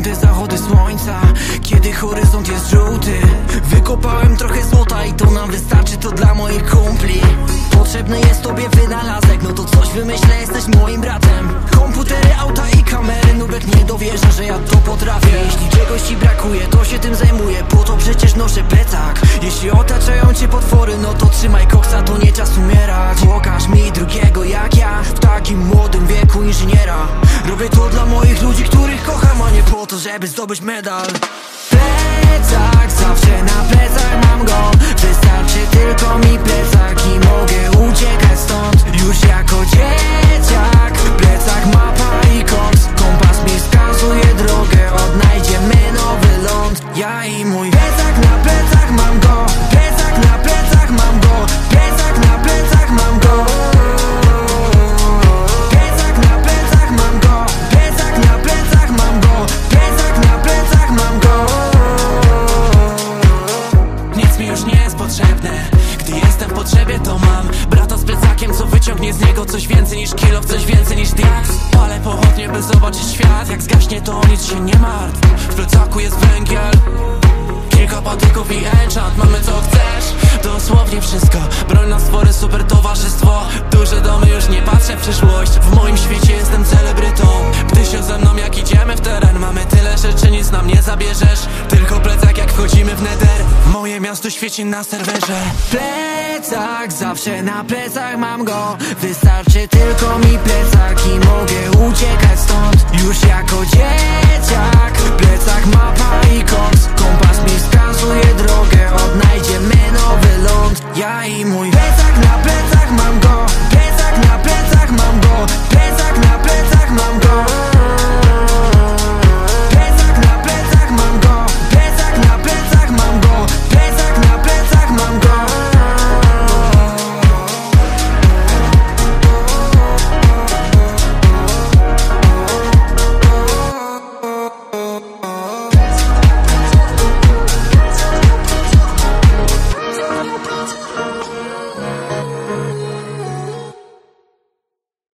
piękne zachody słońca, kiedy horyzont jest żółty. Wykopałem trochę złota i to nam wystarczy, to dla moich kumpli. Potrzebny jest tobie wynalazek, no to coś wymyślę, jesteś moim bratem. Komputery, auta i kamery, nubek nie dowierza, że ja to potrafię. Jeśli czegoś ci brakuje, to się tym zajmuję, po to przecież noszę plecak. Jeśli otaczają cię potwory, no to trzymaj koksa, to nie czas umierać. Pokaż mi drugiego jak ja, w takim młodym wieku inżyniera. Robię to dla moich ludzi, których kocham, a nie po to, żeby zdobyć medal. Plecak, zawsze na plecach mam go. Wystarczy tylko mi plecak i mogę uciekać stąd. Już jako dzieciak, plecak, mapa i kompas. Kompas mi wskazuje drogę, odnajdziemy nowy ląd. Ja i mój plecak na plecach mam go. Plecak na plecach mam go. Plecak na plecach mam go. Plecak na plecach mam go. Plecak na plecach mam go. Plecak na plecach mam go. Nic mi już nie jest potrzebne, gdy jestem w potrzebie, to mam brata z plecakiem, co wyciągnie z niego coś więcej niż kilo, coś więcej niż diaks. Palę pochodnie, by zobaczyć świat. Jak zgaśnie, to o nic się nie martw. W plecaku jest węgiel, kilka patyków i enchant. Mamy co chcesz, dosłownie wszystko. Broń na stwory, super towarzystwo. Duże domy, już nie patrzę w przyszłość. W moim świecie jestem celebrytą. Gdy się ze mną, jak idziemy w teren, mamy tyle rzeczy, nic nam nie zabierzesz. Tylko plecak, jak wchodzimy w nether. Moje miasto świeci na serwerze. Plecak, zawsze na plecach mam go. Wystarczy tylko mi plecak i mogę uciekać stąd. Już jako dzieciak, plecak, mapa i kompas. Kompas mi wskazuje drogę, odnajdziemy nowy ląd. Ja i mój plecak na plecach mam go. Plecak na plecach mam go. Plecak na plecach mam go.